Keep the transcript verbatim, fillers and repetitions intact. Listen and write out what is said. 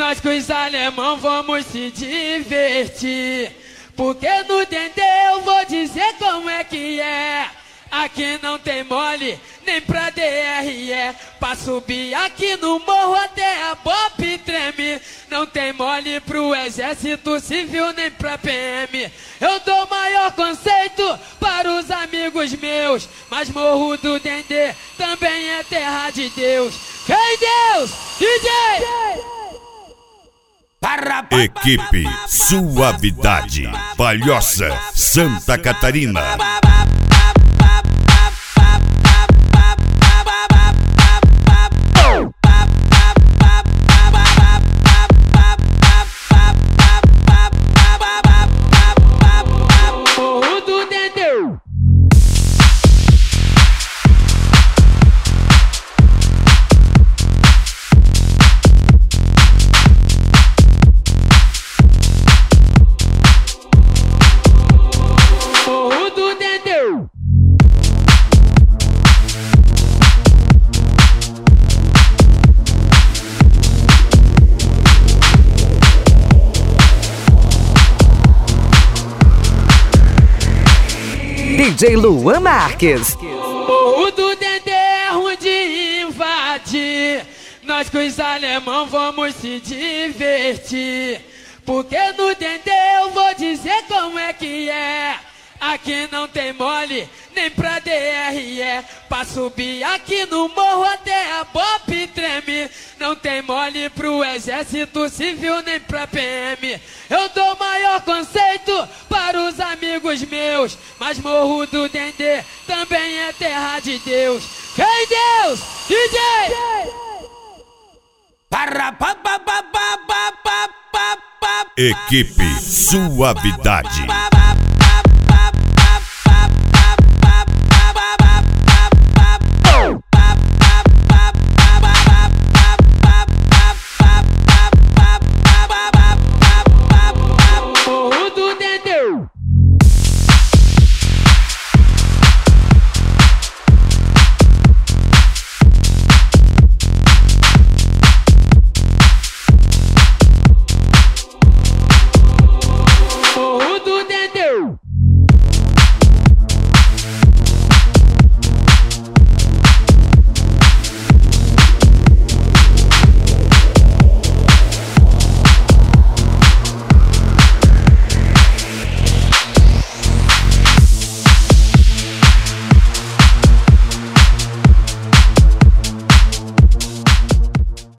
Nós com os alemão vamos se divertir, porque no Dendê eu vou dizer como é que é. Aqui não tem mole, nem pra D R E. Pra subir aqui no morro até a Bop treme. Não tem mole pro exército civil, nem pra P M. Eu dou maior conceito para os amigos meus, mas morro do Dendê também é terra de Deus. Ei Deus, D J! Equipe Suavidade, Palhoça, Santa Catarina. D J Luan Marques. Morro do Dendê é ruim de invadir. Nós com os alemão vamos se divertir, porque no Dendê eu vou dizer como é que é. Aqui não tem mole, nem pra D R E. Pra subir aqui no morro até a Bop treme. Não tem mole pro exército civil, nem pra P M. Eu dou maior conceito para os amigos meus, mas morro do Dendê também é terra de Deus. Ei Deus, D J! Equipe Suavidade.